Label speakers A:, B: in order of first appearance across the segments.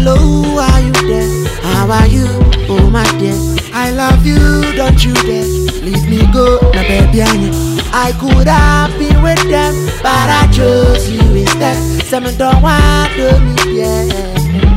A: Hello, are you there? How are you? Oh my dear, I love you, don't you dare leave me go, na baby I could have been with them, but I chose you instead. Some don't want to meet, yeah.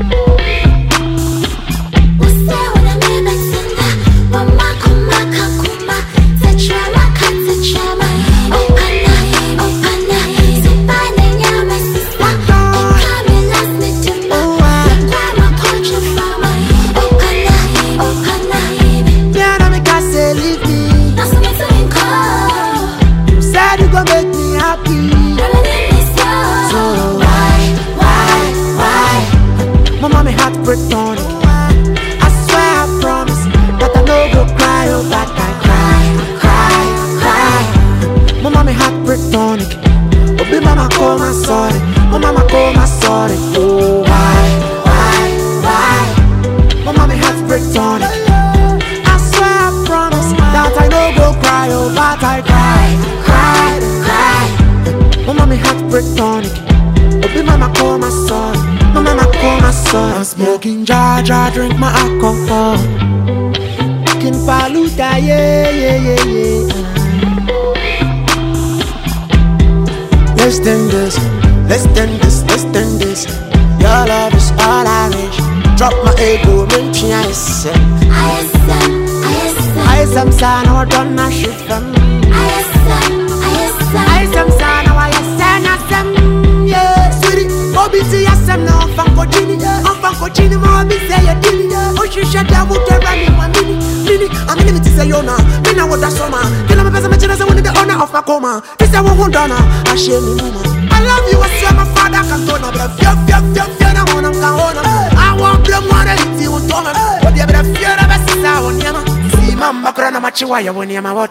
A: Make me happy. So why? My mommy heartbreak on it. I swear I promise that I no go cry, oh but I cry. My mommy heartbreak on it. Oh be mama call my sorry. Oh mama call my sorry. Oh why? My mommy heartbreak on it. I swear I promise that I no go cry, oh but I cry. My mommy heartbreak tonic. Oh, be mama call my son. My mama call my son. I'm smoking Jaja, drink my alcohol. King Paluta, yeah. Less than this. Your love is all I wish. Drop my ego, make me ISM. ISM, son, I don't know shit from me. ISM, son. I'm now Fanko Gini, more be say a dinny. Oh, she shut down with the running 1 minute. I'm in to say, Yona, then I was a summer. Then I'm a person, I wanted the honor of my coma. This I won't donna, I share me, mama. I love you, I see my father can go now, but fear, I want to go on. I want them one and see what's on. But the other fear of us is our Yama. See, Mamma Grana Machiwaya when Yama what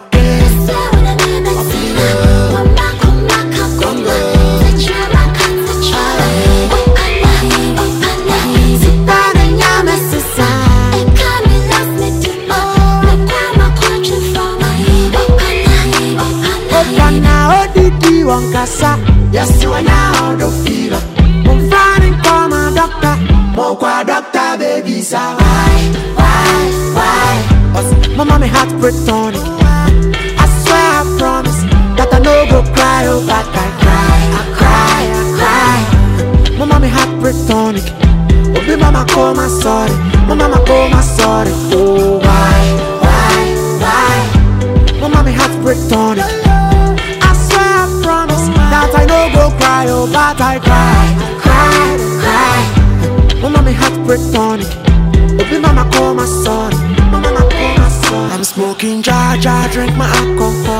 A: yes, you are now the fever. I'm finding for my doctor. More doctor, baby, so why? My mommy heartbreak tonic. I swear I promise that I no go cry, oh but I cry. My mommy heartbreak tonic. Oh be mama call my sorry. My mama call my sorry. Oh why? My mommy heartbreak tonic. I no go cry, oh but I cry. My mommy heartbreak tonic. Oh be mama call my son. My mama call my son. I'm smoking Jaja, drink my alcohol.